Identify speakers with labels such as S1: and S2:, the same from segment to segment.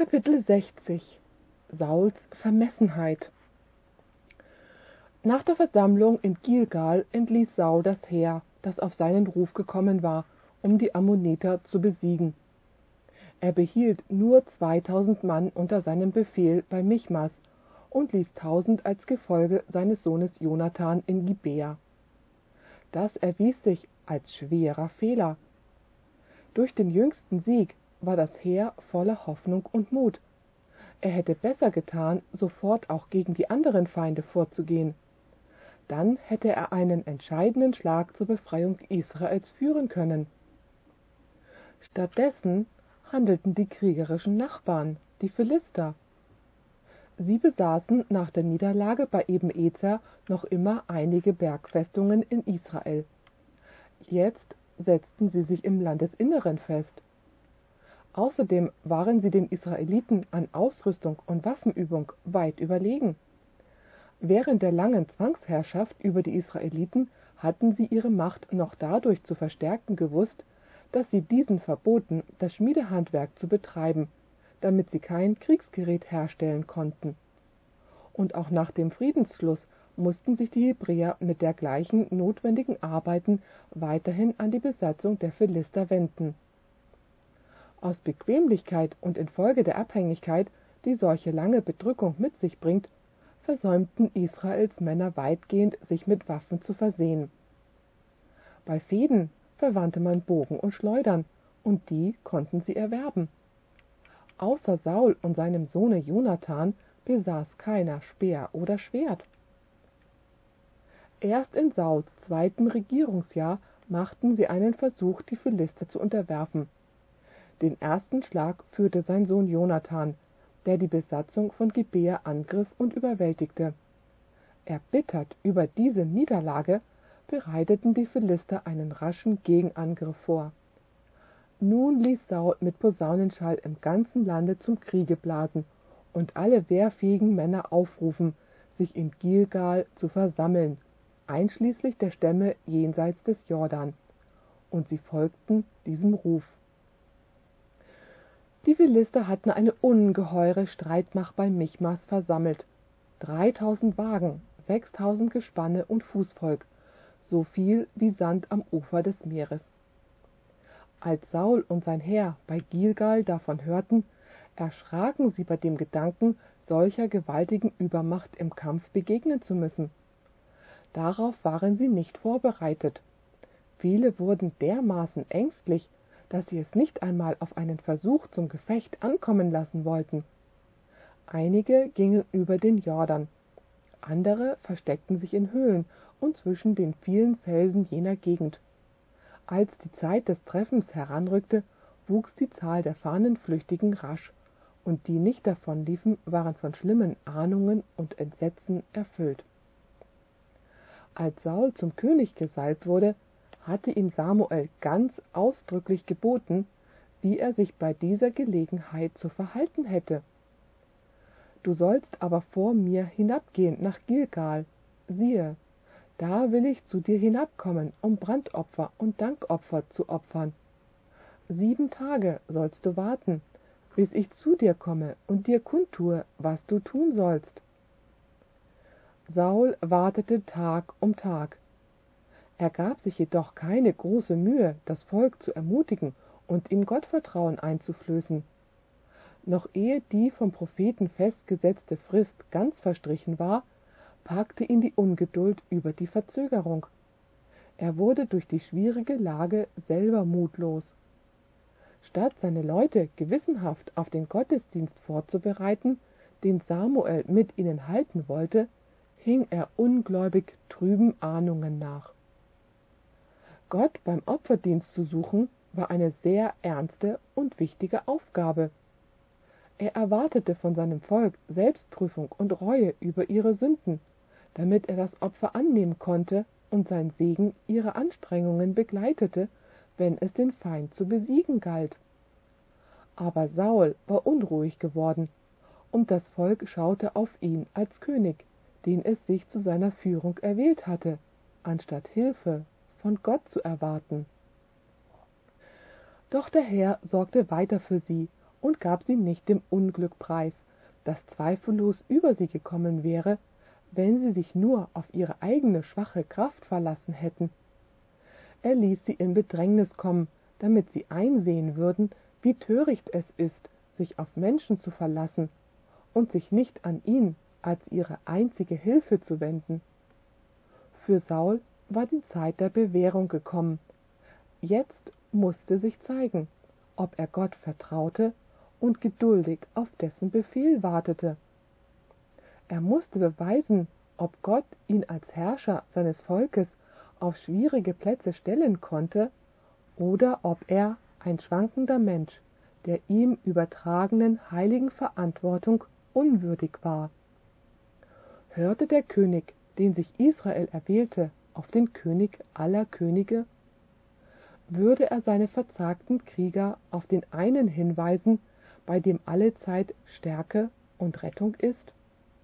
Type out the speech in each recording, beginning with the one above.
S1: Kapitel 60 Sauls Vermessenheit. Nach der Versammlung in Gilgal entließ Saul das Heer, das auf seinen Ruf gekommen war, um die Ammoniter zu besiegen. Er behielt nur 2000 Mann unter seinem Befehl bei Michmas und ließ 1000 als Gefolge seines Sohnes Jonathan in Gibea. Das erwies sich als schwerer Fehler. Durch den jüngsten Sieg war das Heer voller Hoffnung und Mut. Er hätte besser getan, sofort auch gegen die anderen Feinde vorzugehen. Dann hätte er einen entscheidenden Schlag zur Befreiung Israels führen können. Stattdessen handelten die kriegerischen Nachbarn, die Philister. Sie besaßen nach der Niederlage bei Eben-Ezer noch immer einige Bergfestungen in Israel. Jetzt setzten sie sich im Landesinneren fest. Außerdem waren sie den Israeliten an Ausrüstung und Waffenübung weit überlegen. Während der langen Zwangsherrschaft über die Israeliten hatten sie ihre Macht noch dadurch zu verstärken gewusst, dass sie diesen verboten, das Schmiedehandwerk zu betreiben, damit sie kein Kriegsgerät herstellen konnten. Und auch nach dem Friedensschluss mussten sich die Hebräer mit dergleichen notwendigen Arbeiten weiterhin an die Besatzung der Philister wenden. Aus Bequemlichkeit und infolge der Abhängigkeit, die solche lange Bedrückung mit sich bringt, versäumten Israels Männer weitgehend, sich mit Waffen zu versehen. Bei Fehden verwandte man Bogen und Schleudern, und die konnten sie erwerben. Außer Saul und seinem Sohne Jonathan besaß keiner Speer oder Schwert. Erst in Sauls zweitem Regierungsjahr machten sie einen Versuch, die Philister zu unterwerfen. Den ersten Schlag führte sein Sohn Jonathan, der die Besatzung von Gibea angriff und überwältigte. Erbittert über diese Niederlage bereiteten die Philister einen raschen Gegenangriff vor. Nun ließ Saul mit Posaunenschall im ganzen Lande zum Kriege blasen und alle wehrfähigen Männer aufrufen, sich in Gilgal zu versammeln, einschließlich der Stämme jenseits des Jordan. Und sie folgten diesem Ruf. Die Philister hatten eine ungeheure Streitmacht bei Michmas versammelt. 3000 Wagen, 6000 Gespanne und Fußvolk, so viel wie Sand am Ufer des Meeres. Als Saul und sein Heer bei Gilgal davon hörten, erschraken sie bei dem Gedanken, solcher gewaltigen Übermacht im Kampf begegnen zu müssen. Darauf waren sie nicht vorbereitet. Viele wurden dermaßen ängstlich, dass sie es nicht einmal auf einen Versuch zum Gefecht ankommen lassen wollten. Einige gingen über den Jordan, andere versteckten sich in Höhlen und zwischen den vielen Felsen jener Gegend. Als die Zeit des Treffens heranrückte, wuchs die Zahl der Fahnenflüchtigen rasch, und die nicht davonliefen, waren von schlimmen Ahnungen und Entsetzen erfüllt. Als Saul zum König gesalbt wurde, hatte ihm Samuel ganz ausdrücklich geboten, wie er sich bei dieser Gelegenheit zu verhalten hätte. »Du sollst aber vor mir hinabgehen nach Gilgal. Siehe, da will ich zu dir hinabkommen, um Brandopfer und Dankopfer zu opfern. 7 Tage sollst du warten, bis ich zu dir komme und dir kundtue, was du tun sollst.« Saul wartete Tag um Tag. Er gab sich jedoch keine große Mühe, das Volk zu ermutigen und ihm Gottvertrauen einzuflößen. Noch ehe die vom Propheten festgesetzte Frist ganz verstrichen war, packte ihn die Ungeduld über die Verzögerung. Er wurde durch die schwierige Lage selber mutlos. Statt seine Leute gewissenhaft auf den Gottesdienst vorzubereiten, den Samuel mit ihnen halten wollte, hing er ungläubig trüben Ahnungen nach. Gott beim Opferdienst zu suchen, war eine sehr ernste und wichtige Aufgabe. Er erwartete von seinem Volk Selbstprüfung und Reue über ihre Sünden, damit er das Opfer annehmen konnte und sein Segen ihre Anstrengungen begleitete, wenn es den Feind zu besiegen galt. Aber Saul war unruhig geworden, und das Volk schaute auf ihn als König, den es sich zu seiner Führung erwählt hatte, anstatt Hilfe von Gott zu erwarten. Doch der Herr sorgte weiter für sie und gab sie nicht dem Unglück preis, das zweifellos über sie gekommen wäre, wenn sie sich nur auf ihre eigene schwache Kraft verlassen hätten. Er ließ sie in Bedrängnis kommen, damit sie einsehen würden, wie töricht es ist, sich auf Menschen zu verlassen und sich nicht an ihn als ihre einzige Hilfe zu wenden. Für Saul war die Zeit der Bewährung gekommen. Jetzt musste sich zeigen, ob er Gott vertraute und geduldig auf dessen Befehl wartete. Er musste beweisen, ob Gott ihn als Herrscher seines Volkes auf schwierige Plätze stellen konnte oder ob er ein schwankender Mensch der ihm übertragenen heiligen Verantwortung unwürdig war. Hörte der König, den sich Israel erwählte, auf den König aller Könige? Würde er seine verzagten Krieger auf den einen hinweisen, bei dem allezeit Stärke und Rettung ist?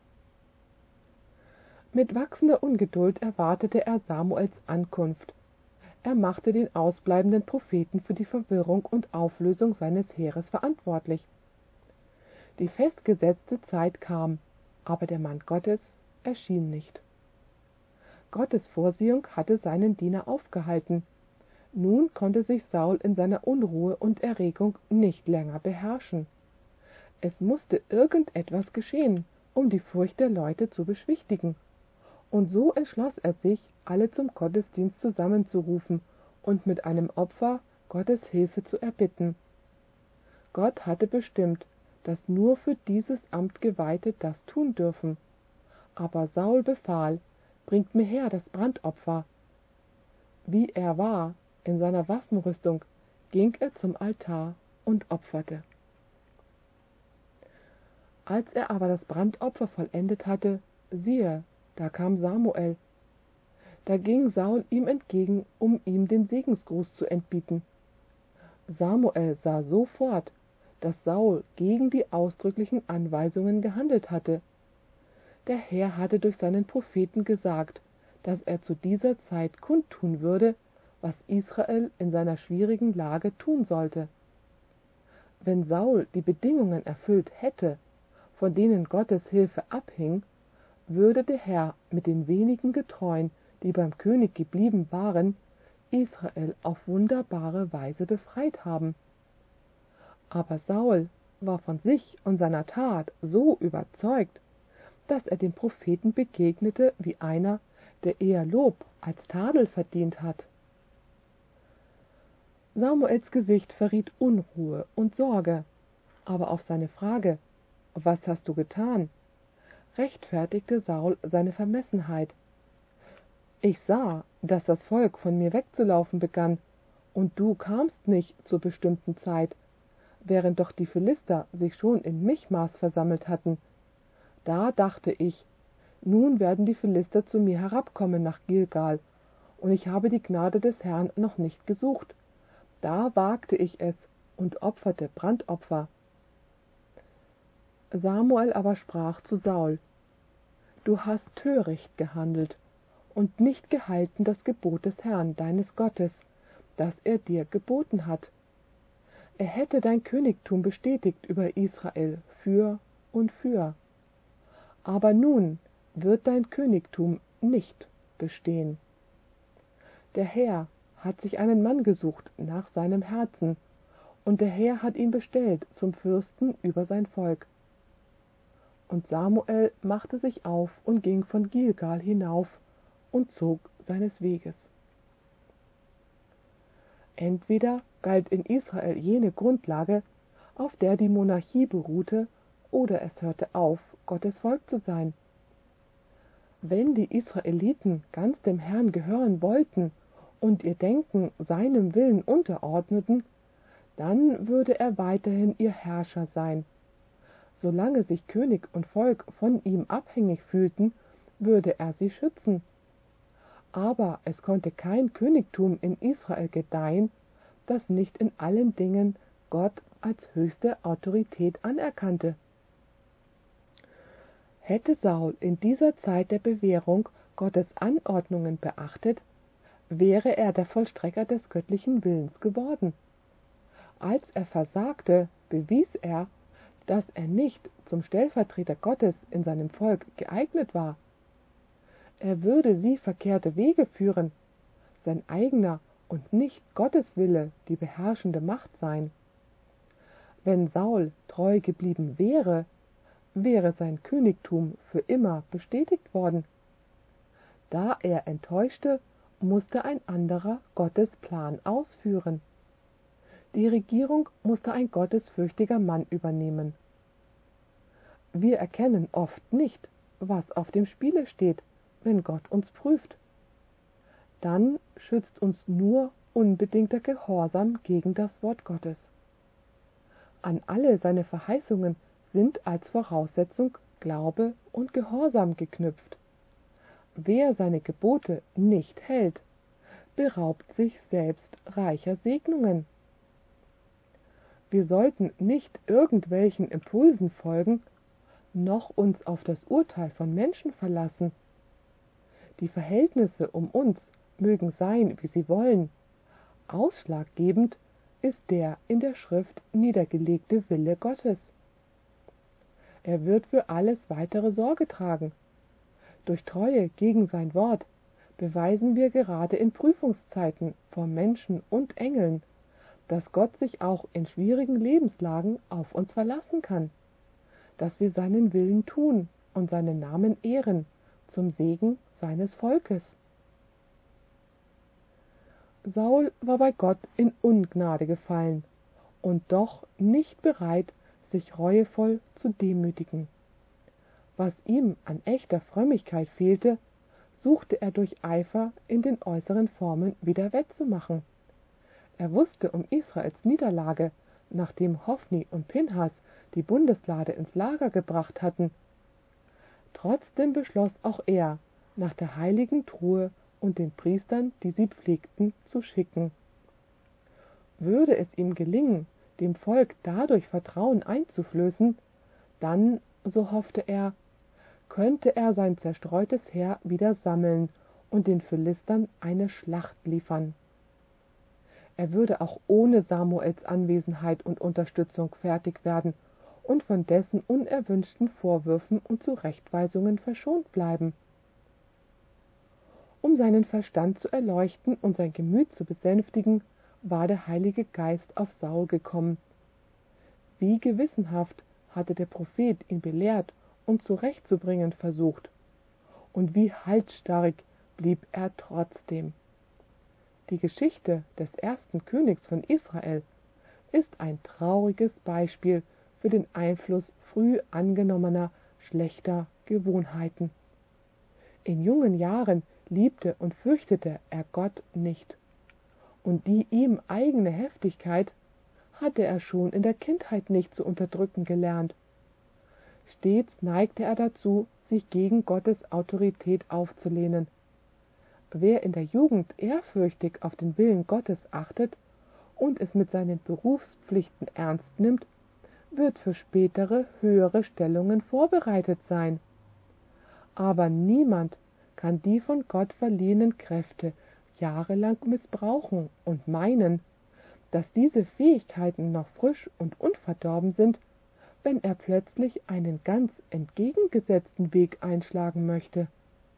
S1: Mit wachsender Ungeduld erwartete er Samuels Ankunft. Er machte den ausbleibenden Propheten für die Verwirrung und Auflösung seines Heeres verantwortlich. Die festgesetzte Zeit kam, aber der Mann Gottes erschien nicht. Gottes Vorsehung hatte seinen Diener aufgehalten. Nun konnte sich Saul in seiner Unruhe und Erregung nicht länger beherrschen. Es musste irgendetwas geschehen, um die Furcht der Leute zu beschwichtigen. Und so entschloss er sich, alle zum Gottesdienst zusammenzurufen und mit einem Opfer Gottes Hilfe zu erbitten. Gott hatte bestimmt, dass nur für dieses Amt Geweihte das tun dürfen. Aber Saul befahl, bringt mir her das Brandopfer. Wie er war, in seiner Waffenrüstung, ging er zum Altar und opferte. Als er aber das Brandopfer vollendet hatte, siehe, da kam Samuel. Da ging Saul ihm entgegen, um ihm den Segensgruß zu entbieten. Samuel sah sofort, dass Saul gegen die ausdrücklichen Anweisungen gehandelt hatte. Der Herr hatte durch seinen Propheten gesagt, dass er zu dieser Zeit kundtun würde, was Israel in seiner schwierigen Lage tun sollte. Wenn Saul die Bedingungen erfüllt hätte, von denen Gottes Hilfe abhing, würde der Herr mit den wenigen Getreuen, die beim König geblieben waren, Israel auf wunderbare Weise befreit haben. Aber Saul war von sich und seiner Tat so überzeugt, dass er dem Propheten begegnete wie einer, der eher Lob als Tadel verdient hat. Samuels Gesicht verriet Unruhe und Sorge, aber auf seine Frage, »Was hast du getan?«, rechtfertigte Saul seine Vermessenheit. »Ich sah, dass das Volk von mir wegzulaufen begann, und du kamst nicht zur bestimmten Zeit, während doch die Philister sich schon in Michmas versammelt hatten. Da dachte ich, nun werden die Philister zu mir herabkommen nach Gilgal, und ich habe die Gnade des Herrn noch nicht gesucht. Da wagte ich es und opferte Brandopfer.« Samuel aber sprach zu Saul: »Du hast töricht gehandelt und nicht gehalten das Gebot des Herrn, deines Gottes, das er dir geboten hat. Er hätte dein Königtum bestätigt über Israel für und für. Aber nun wird dein Königtum nicht bestehen. Der Herr hat sich einen Mann gesucht nach seinem Herzen, und der Herr hat ihn bestellt zum Fürsten über sein Volk.« Und Samuel machte sich auf und ging von Gilgal hinauf und zog seines Weges. Entweder galt in Israel jene Grundlage, auf der die Monarchie beruhte, oder es hörte auf, Gottes Volk zu sein. Wenn die Israeliten ganz dem Herrn gehören wollten und ihr Denken seinem Willen unterordneten, dann würde er weiterhin ihr Herrscher sein. Solange sich König und Volk von ihm abhängig fühlten, würde er sie schützen. Aber es konnte kein Königtum in Israel gedeihen, das nicht in allen Dingen Gott als höchste Autorität anerkannte. Hätte Saul in dieser Zeit der Bewährung Gottes Anordnungen beachtet, wäre er der Vollstrecker des göttlichen Willens geworden. Als er versagte, bewies er, dass er nicht zum Stellvertreter Gottes in seinem Volk geeignet war. Er würde sie verkehrte Wege führen, sein eigener und nicht Gottes Wille die beherrschende Macht sein. Wenn Saul treu geblieben wäre, wäre sein Königtum für immer bestätigt worden. Da er enttäuschte, musste ein anderer Gottes Plan ausführen. Die Regierung musste ein gottesfürchtiger Mann übernehmen. Wir erkennen oft nicht, was auf dem Spiele steht, wenn Gott uns prüft. Dann schützt uns nur unbedingter Gehorsam gegen das Wort Gottes. An alle seine Verheißungen sind als Voraussetzung Glaube und Gehorsam geknüpft. Wer seine Gebote nicht hält, beraubt sich selbst reicher Segnungen. Wir sollten nicht irgendwelchen Impulsen folgen, noch uns auf das Urteil von Menschen verlassen. Die Verhältnisse um uns mögen sein, wie sie wollen. Ausschlaggebend ist der in der Schrift niedergelegte Wille Gottes. Er wird für alles weitere Sorge tragen. Durch Treue gegen sein Wort beweisen wir gerade in Prüfungszeiten vor Menschen und Engeln, dass Gott sich auch in schwierigen Lebenslagen auf uns verlassen kann, dass wir seinen Willen tun und seinen Namen ehren, zum Segen seines Volkes. Saul war bei Gott in Ungnade gefallen und doch nicht bereit, sich reuevoll zu demütigen. Was ihm an echter Frömmigkeit fehlte, suchte er durch Eifer in den äußeren Formen wieder wettzumachen. Er wusste um Israels Niederlage, nachdem Hophni und Pinhas die Bundeslade ins Lager gebracht hatten. Trotzdem beschloss auch er, nach der heiligen Truhe und den Priestern, die sie pflegten, zu schicken. Würde es ihm gelingen, dem Volk dadurch Vertrauen einzuflößen, dann, so hoffte er, könnte er sein zerstreutes Heer wieder sammeln und den Philistern eine Schlacht liefern. Er würde auch ohne Samuels Anwesenheit und Unterstützung fertig werden und von dessen unerwünschten Vorwürfen und Zurechtweisungen verschont bleiben. Um seinen Verstand zu erleuchten und sein Gemüt zu besänftigen, war der Heilige Geist auf Saul gekommen. Wie gewissenhaft hatte der Prophet ihn belehrt und zurechtzubringen versucht, und wie halsstarrig blieb er trotzdem. Die Geschichte des ersten Königs von Israel ist ein trauriges Beispiel für den Einfluss früh angenommener, schlechter Gewohnheiten. In jungen Jahren liebte und fürchtete er Gott nicht, und die ihm eigene Heftigkeit hatte er schon in der Kindheit nicht zu unterdrücken gelernt. Stets neigte er dazu, sich gegen Gottes Autorität aufzulehnen. Wer in der Jugend ehrfürchtig auf den Willen Gottes achtet und es mit seinen Berufspflichten ernst nimmt, wird für spätere höhere Stellungen vorbereitet sein. Aber niemand kann die von Gott verliehenen Kräfte jahrelang missbrauchen und meinen, dass diese Fähigkeiten noch frisch und unverdorben sind, wenn er plötzlich einen ganz entgegengesetzten Weg einschlagen möchte.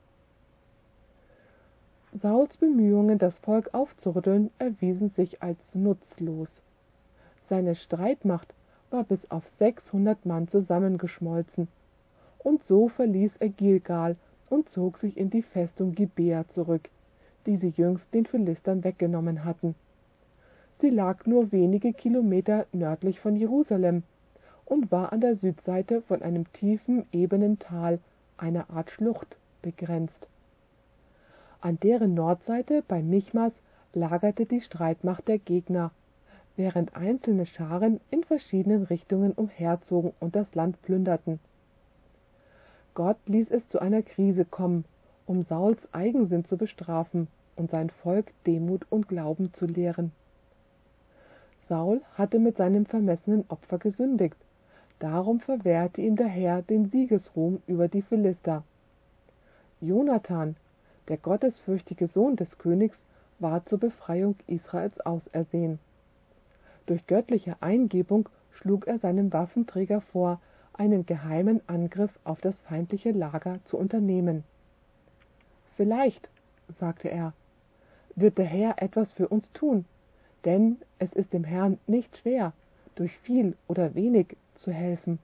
S1: Sauls Bemühungen, das Volk aufzurütteln, erwiesen sich als nutzlos. Seine Streitmacht war bis auf 600 Mann zusammengeschmolzen, und so verließ er Gilgal und zog sich in die Festung Gibea zurück, die sie jüngst den Philistern weggenommen hatten. Sie lag nur wenige Kilometer nördlich von Jerusalem und war an der Südseite von einem tiefen, ebenen Tal, einer Art Schlucht, begrenzt. An deren Nordseite bei Michmas lagerte die Streitmacht der Gegner, während einzelne Scharen in verschiedenen Richtungen umherzogen und das Land plünderten. Gott ließ es zu einer Krise kommen, um Sauls Eigensinn zu bestrafen und sein Volk Demut und Glauben zu lehren. Saul hatte mit seinem vermessenen Opfer gesündigt, darum verwehrte ihm der Herr den Siegesruhm über die Philister. Jonathan, der gottesfürchtige Sohn des Königs, war zur Befreiung Israels ausersehen. Durch göttliche Eingebung schlug er seinem Waffenträger vor, einen geheimen Angriff auf das feindliche Lager zu unternehmen. »Vielleicht«, sagte er, »wird der Herr etwas für uns tun, denn es ist dem Herrn nicht schwer, durch viel oder wenig zu helfen.«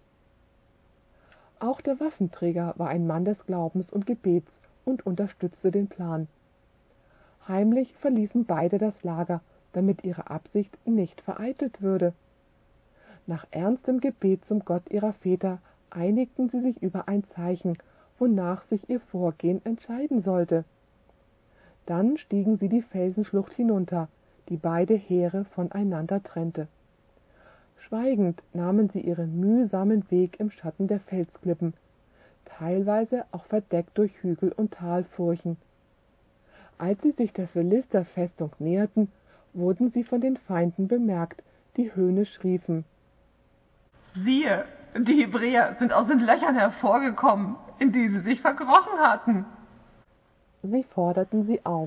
S1: Auch der Waffenträger war ein Mann des Glaubens und Gebets und unterstützte den Plan. Heimlich verließen beide das Lager, damit ihre Absicht nicht vereitelt würde. Nach ernstem Gebet zum Gott ihrer Väter einigten sie sich über ein Zeichen, wonach sich ihr Vorgehen entscheiden sollte. Dann stiegen sie die Felsenschlucht hinunter, die beide Heere voneinander trennte. Schweigend nahmen sie ihren mühsamen Weg im Schatten der Felsklippen, teilweise auch verdeckt durch Hügel und Talfurchen. Als sie sich der Philisterfestung näherten, wurden sie von den Feinden bemerkt, die höhnisch riefen:
S2: »Siehe, die Hebräer sind aus den Löchern hervorgekommen, in die sie sich verkrochen hatten.«
S1: Sie forderten sie auf: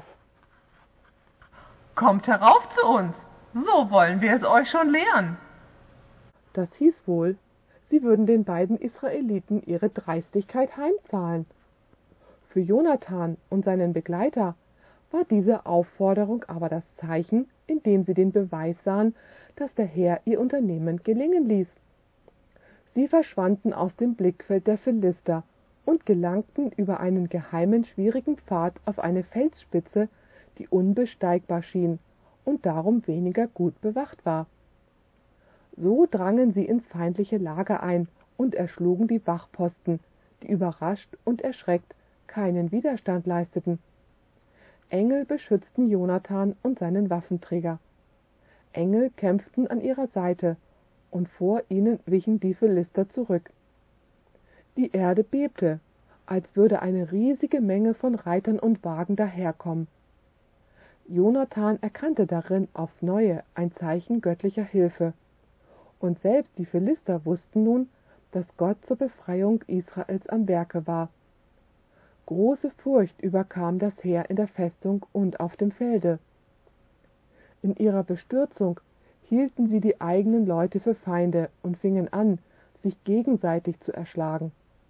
S2: »Kommt herauf zu uns, so wollen wir es euch schon lehren.«
S1: Das hieß wohl, sie würden den beiden Israeliten ihre Dreistigkeit heimzahlen. Für Jonathan und seinen Begleiter war diese Aufforderung aber das Zeichen, in dem sie den Beweis sahen, dass der Herr ihr Unternehmen gelingen ließ. Sie verschwanden aus dem Blickfeld der Philister und gelangten über einen geheimen, schwierigen Pfad auf eine Felsspitze, die unbesteigbar schien und darum weniger gut bewacht war. So drangen sie ins feindliche Lager ein und erschlugen die Wachposten, die überrascht und erschreckt keinen Widerstand leisteten. Engel beschützten Jonathan und seinen Waffenträger. Engel kämpften an ihrer Seite, und vor ihnen wichen die Philister zurück. Die Erde bebte, als würde eine riesige Menge von Reitern und Wagen daherkommen. Jonathan erkannte darin aufs Neue ein Zeichen göttlicher Hilfe. Und selbst die Philister wussten nun, dass Gott zur Befreiung Israels am Werke war. Große Furcht überkam das Heer in der Festung und auf dem Felde. In ihrer Bestürzung hielten sie die eigenen Leute für Feinde und fingen an, sich gegenseitig zu erschlagen.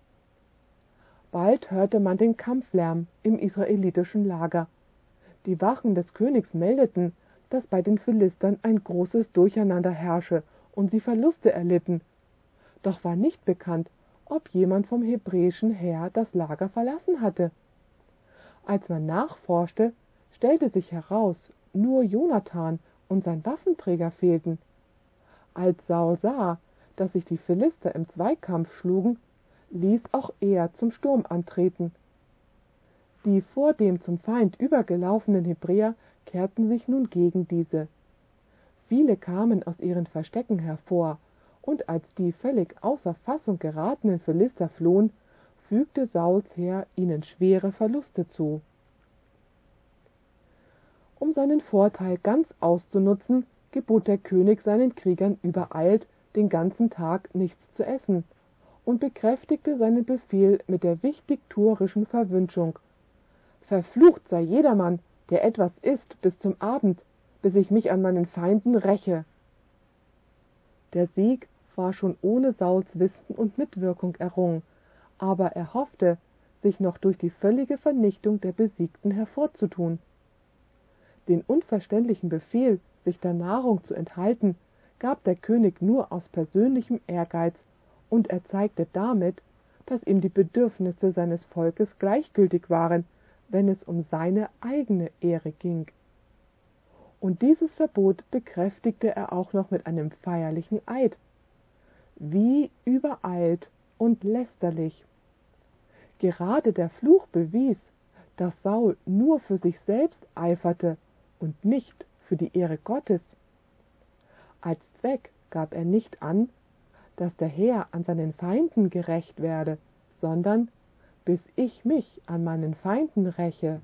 S1: Bald hörte man den Kampflärm im israelitischen Lager. Die Wachen des Königs meldeten, dass bei den Philistern ein großes Durcheinander herrsche und sie Verluste erlitten. Doch war nicht bekannt, ob jemand vom hebräischen Heer das Lager verlassen hatte. Als man nachforschte, stellte sich heraus, nur Jonathan und sein Waffenträger fehlten. Als Saul sah, dass sich die Philister im Zweikampf schlugen, ließ auch er zum Sturm antreten. Die vordem zum Feind übergelaufenen Hebräer kehrten sich nun gegen diese. Viele kamen aus ihren Verstecken hervor, und als die völlig außer Fassung geratenen Philister flohen, fügte Sauls Heer ihnen schwere Verluste zu. Um seinen Vorteil ganz auszunutzen, gebot der König seinen Kriegern übereilt, den ganzen Tag nichts zu essen, und bekräftigte seinen Befehl mit der wichtigtuerischen Verwünschung: »Verflucht sei jedermann, der etwas isst bis zum Abend, bis ich mich an meinen Feinden räche.« Der Sieg war schon ohne Sauls Wissen und Mitwirkung errungen, aber er hoffte, sich noch durch die völlige Vernichtung der Besiegten hervorzutun. Den unverständlichen Befehl, sich der Nahrung zu enthalten, gab der König nur aus persönlichem Ehrgeiz, und er zeigte damit, dass ihm die Bedürfnisse seines Volkes gleichgültig waren, wenn es um seine eigene Ehre ging. Und dieses Verbot bekräftigte er auch noch mit einem feierlichen Eid. Wie übereilt und lästerlich! Gerade der Fluch bewies, dass Saul nur für sich selbst eiferte und nicht für die Ehre Gottes. Als Zweck gab er nicht an, dass der Herr an seinen Feinden gerächt werde, sondern bis ich mich an meinen Feinden räche.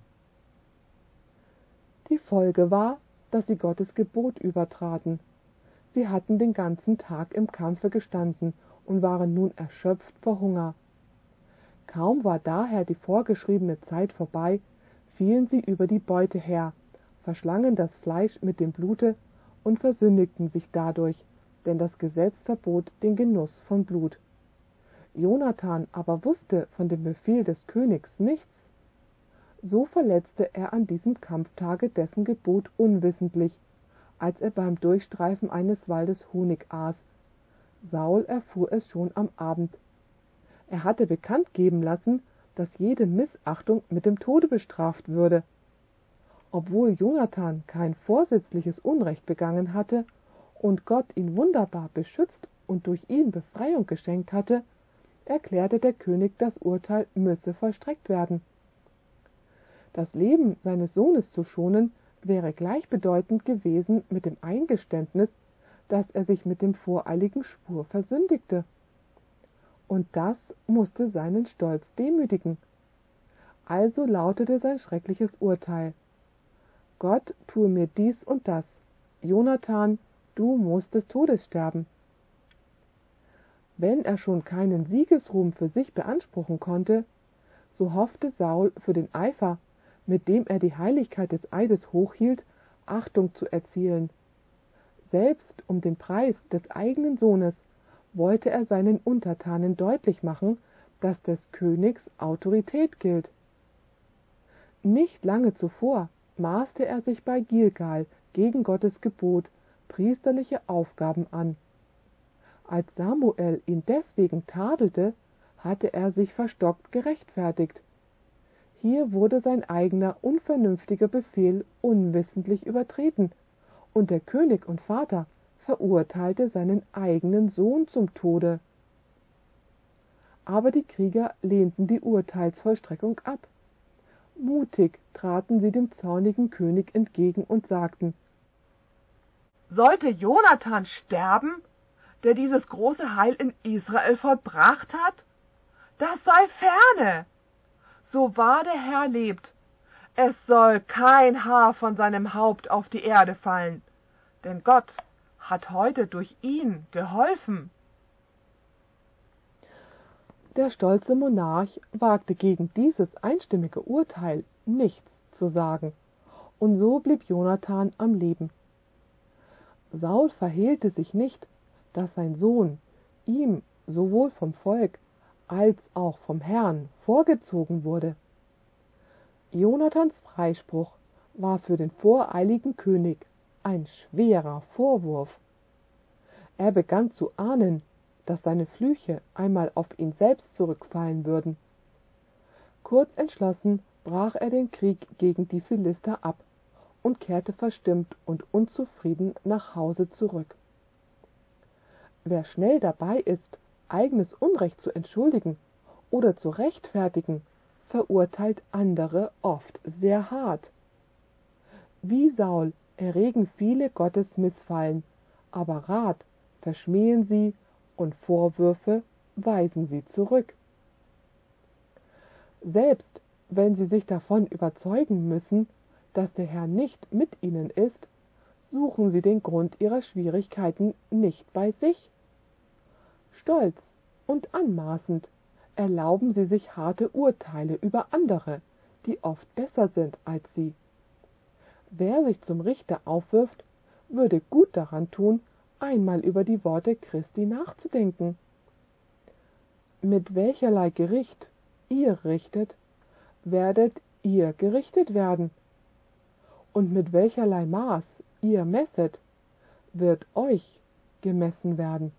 S1: Die Folge war, dass sie Gottes Gebot übertraten. Sie hatten den ganzen Tag im Kampfe gestanden und waren nun erschöpft vor Hunger. Kaum war daher die vorgeschriebene Zeit vorbei, fielen sie über die Beute her, verschlangen das Fleisch mit dem Blute und versündigten sich dadurch, denn das Gesetz verbot den Genuss von Blut. Jonathan aber wusste von dem Befehl des Königs nichts. So verletzte er an diesem Kampftage dessen Gebot unwissentlich, als er beim Durchstreifen eines Waldes Honig aß. Saul erfuhr es schon am Abend. Er hatte bekannt geben lassen, dass jede Missachtung mit dem Tode bestraft würde. Obwohl Jonathan kein vorsätzliches Unrecht begangen hatte und Gott ihn wunderbar beschützt und durch ihn Befreiung geschenkt hatte, erklärte der König, das Urteil müsse vollstreckt werden. Das Leben seines Sohnes zu schonen, wäre gleichbedeutend gewesen mit dem Eingeständnis, dass er sich mit dem voreiligen Schwur versündigte. Und das musste seinen Stolz demütigen. Also lautete sein schreckliches Urteil: Gott tue mir dies und das. Jonathan, du musst des Todes sterben. Wenn er schon keinen Siegesruhm für sich beanspruchen konnte, so hoffte Saul für den Eifer, mit dem er die Heiligkeit des Eides hochhielt, Achtung zu erzielen. Selbst um den Preis des eigenen Sohnes wollte er seinen Untertanen deutlich machen, dass des Königs Autorität gilt. Nicht lange zuvor maßte er sich bei Gilgal gegen Gottes Gebot priesterliche Aufgaben an. Als Samuel ihn deswegen tadelte, hatte er sich verstockt gerechtfertigt. Hier wurde sein eigener unvernünftiger Befehl unwissentlich übertreten, und der König und Vater verurteilte seinen eigenen Sohn zum Tode. Aber die Krieger lehnten die Urteilsvollstreckung ab. Mutig traten sie dem zornigen König entgegen und sagten:
S2: Sollte Jonathan sterben, der dieses große Heil in Israel vollbracht hat? Das sei ferne! So wahr der Herr lebt, es soll kein Haar von seinem Haupt auf die Erde fallen, denn Gott hat heute durch ihn geholfen.
S1: Der stolze Monarch wagte gegen dieses einstimmige Urteil nichts zu sagen, und so blieb Jonathan am Leben. Saul verhehlte sich nicht, dass sein Sohn ihm sowohl vom Volk als auch vom Herrn vorgezogen wurde. Jonathans Freispruch war für den voreiligen König ein schwerer Vorwurf. Er begann zu ahnen, dass seine Flüche einmal auf ihn selbst zurückfallen würden. Kurz entschlossen brach er den Krieg gegen die Philister ab und kehrte verstimmt und unzufrieden nach Hause zurück. Wer schnell dabei ist, eigenes Unrecht zu entschuldigen oder zu rechtfertigen, verurteilt andere oft sehr hart. Wie Saul erregen viele Gottes Missfallen, aber Rat verschmähen sie und Vorwürfe weisen sie zurück. Selbst wenn sie sich davon überzeugen müssen, dass der Herr nicht mit ihnen ist, suchen sie den Grund ihrer Schwierigkeiten nicht bei sich. Stolz und anmaßend erlauben sie sich harte Urteile über andere, die oft besser sind als sie. Wer sich zum Richter aufwirft, würde gut daran tun, einmal über die Worte Christi nachzudenken. Mit welcherlei Gericht ihr richtet, werdet ihr gerichtet werden, und mit welcherlei Maß ihr messet, wird euch gemessen werden.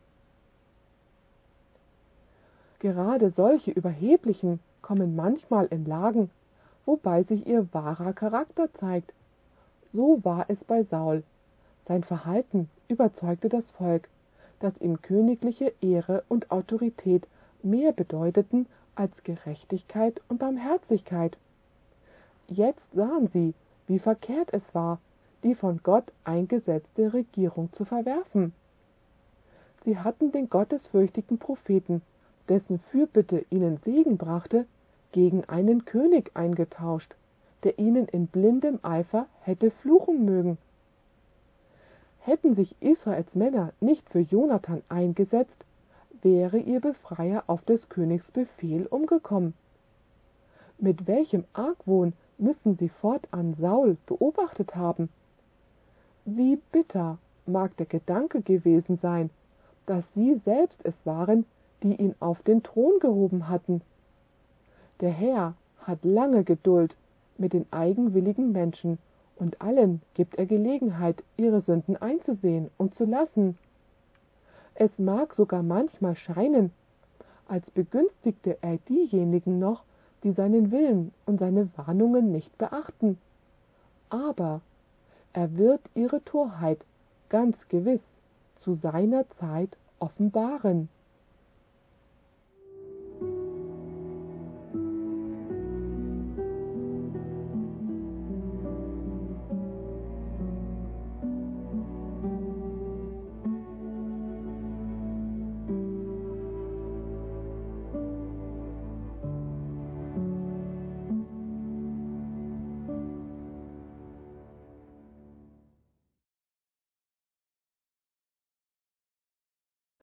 S1: Gerade solche Überheblichen kommen manchmal in Lagen, wobei sich ihr wahrer Charakter zeigt. So war es bei Saul. Sein Verhalten überzeugte das Volk, dass ihm königliche Ehre und Autorität mehr bedeuteten als Gerechtigkeit und Barmherzigkeit. Jetzt sahen sie, wie verkehrt es war, die von Gott eingesetzte Regierung zu verwerfen. Sie hatten den gottesfürchtigen Propheten, dessen Fürbitte ihnen Segen brachte, gegen einen König eingetauscht, der ihnen in blindem Eifer hätte fluchen mögen. Hätten sich Israels Männer nicht für Jonathan eingesetzt, wäre ihr Befreier auf des Königs Befehl umgekommen. Mit welchem Argwohn müssen sie fortan Saul beobachtet haben? Wie bitter mag der Gedanke gewesen sein, dass sie selbst es waren, die ihn auf den Thron gehoben hatten. Der Herr hat lange Geduld mit den eigenwilligen Menschen, und allen gibt er Gelegenheit, ihre Sünden einzusehen und zu lassen. Es mag sogar manchmal scheinen, als begünstigte er diejenigen noch, die seinen Willen und seine Warnungen nicht beachten. Aber er wird ihre Torheit ganz gewiss zu seiner Zeit offenbaren.